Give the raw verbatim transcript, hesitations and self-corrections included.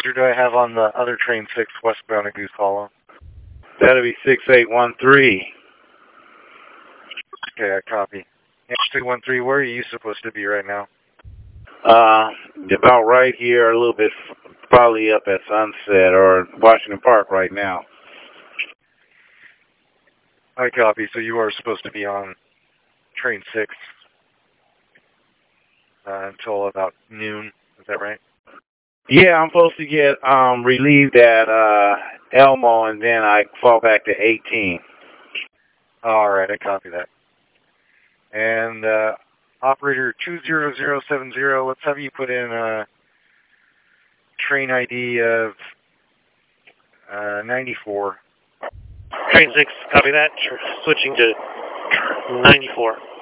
passenger do I have on the other train six westbound at Goose Hollow? That'll be six eight one three. Okay, I copy. six eight one three, where are you supposed to be right now? Uh, about right here, a little bit, probably up at Sunset or Washington Park right now. I copy. So you are supposed to be on train six uh, until about noon. Is that right? Yeah, I'm supposed to get um relieved at uh Elmo, and then I fall back to eighteen. All right, I copy that. And uh, operator two zero zero seven zero, let's have you put in a train I D of uh, ninety-four. Train six, copy that. Switching to ninety-four.